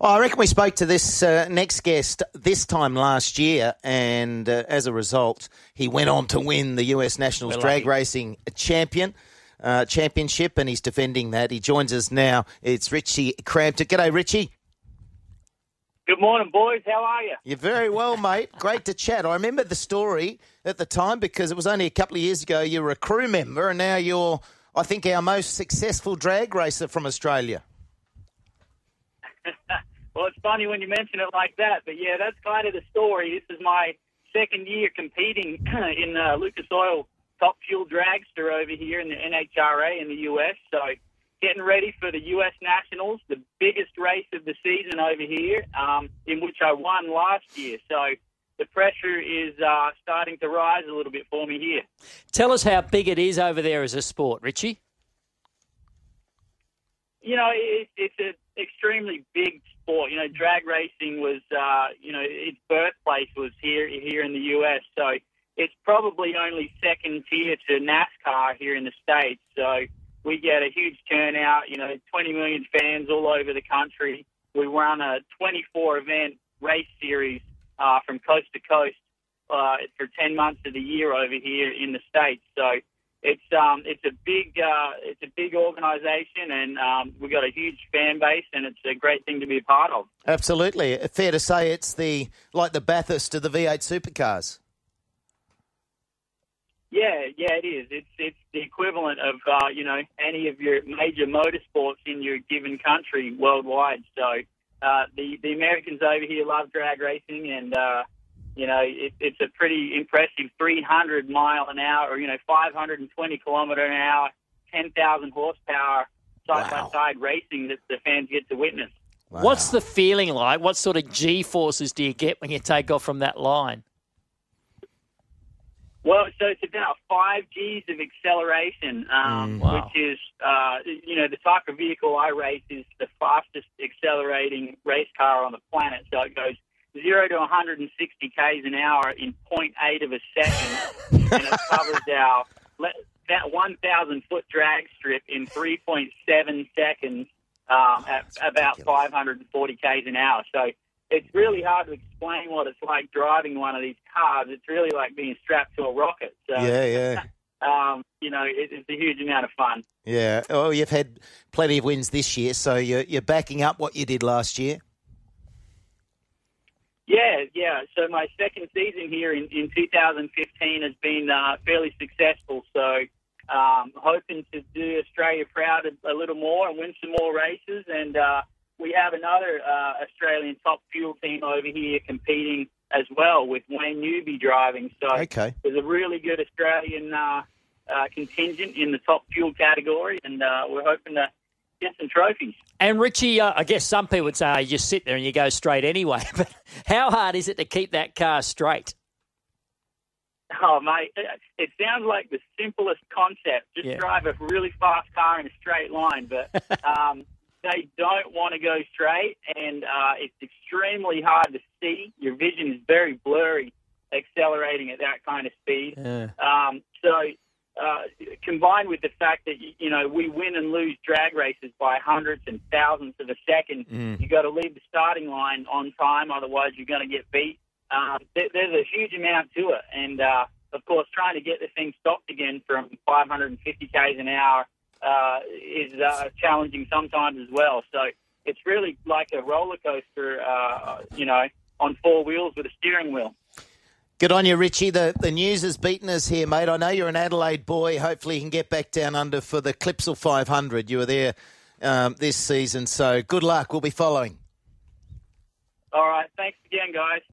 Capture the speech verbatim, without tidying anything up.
Oh, I reckon we spoke to this uh, next guest this time last year, and uh, as a result, he went on to win the U S Nationals We're Drag lucky. Racing Champion uh, Championship, and he's defending that. He joins us now. It's Richie Crampton. G'day, Richie. Good morning, boys. How are you? You're very well, mate. Great to chat. I remember the story at the time because it was only a couple of years ago you were a crew member, and now you're, I think, our most successful drag racer from Australia. Well, it's funny when you mention it like that, but yeah, that's kind of the story. This is my second year competing in uh, Lucas Oil Top Fuel Dragster over here in the N H R A in the U S. So getting ready for the U S Nationals, the biggest race of the season over here, um, in which I won last year. So the pressure is uh, starting to rise a little bit for me here. Tell us how big it is over there as a sport, Richie. You know, it, it's an extremely big sport. You know, drag racing was, uh, you know, its birthplace was here here in the U S. So it's probably only second tier to NASCAR here in the States. So we get a huge turnout, you know, twenty million fans all over the country. We run a twenty-four event race series uh, from coast to coast uh, for ten months of the year over here in the States. So it's um, it's a big uh, it's a big organisation, and um, we've got a huge fan base, and it's a great thing to be a part of. Absolutely. Fair to say it's the like the Bathurst of the V eight supercars. Yeah, yeah, it is. It's it's the equivalent of uh, you know any of your major motorsports in your given country worldwide. So uh, the the Americans over here love drag racing, and uh, you know it, it's a pretty impressive three hundred mile an hour, or you know five hundred twenty kilometer an hour, ten thousand horsepower side by side racing that the fans get to witness. Wow. What's the feeling like? What sort of G forces do you get when you take off from that line? Well, so it's about five G's of acceleration, um, Mm, wow. which is, uh, you know, the type of vehicle I race is the fastest accelerating race car on the planet. So it goes zero to one hundred sixty kays an hour in zero point eight of a second, and it covers our that one thousand foot drag strip in three point seven seconds um, at about five hundred forty kays an hour. So it's really hard to explain what it's like driving one of these cars. It's really like being strapped to a rocket. So, Yeah, yeah. um, you know, it, it's a huge amount of fun. Yeah. Oh, you've had plenty of wins this year, so you're, you're backing up what you did last year. Yeah, yeah. So my second season here in, in two thousand fifteen has been uh, fairly successful. So um, hoping to do Australia proud a, a little more and win some more races. And uh, we have another uh, Australian top fuel team over here competing as well, with Wayne Newby driving. So Okay. there's a really good Australian uh, uh, contingent in the top fuel category, and uh, we're hoping to get some trophies. And Richie, uh, I guess some people would say oh, you just sit there and you go straight anyway. But how hard is it to keep that car straight? Oh, mate, it sounds like the simplest concept. Just Yeah. drive a really fast car in a straight line, but um, they don't want to go straight, and uh, it's extremely hard to see. Your vision is very blurry accelerating at that kind of speed. Yeah. Um, so uh, combined with the fact that, you know, we win and lose drag races by hundreds and thousands of a second, Mm. you got to leave the starting line on time, otherwise you're going to get beat. Um, there, there's a huge amount to it, and uh, of course, trying to get the thing stopped again from five hundred fifty kays an hour uh, is uh, challenging sometimes as well. So it's really like a roller coaster, uh, you know, on four wheels with a steering wheel. Good on you, Richie. The the news has beaten us here, mate. I know you're an Adelaide boy. Hopefully you can get back down under for the Clipsal five hundred. You were there um, this season, so good luck. We'll be following. All right. Thanks again, guys.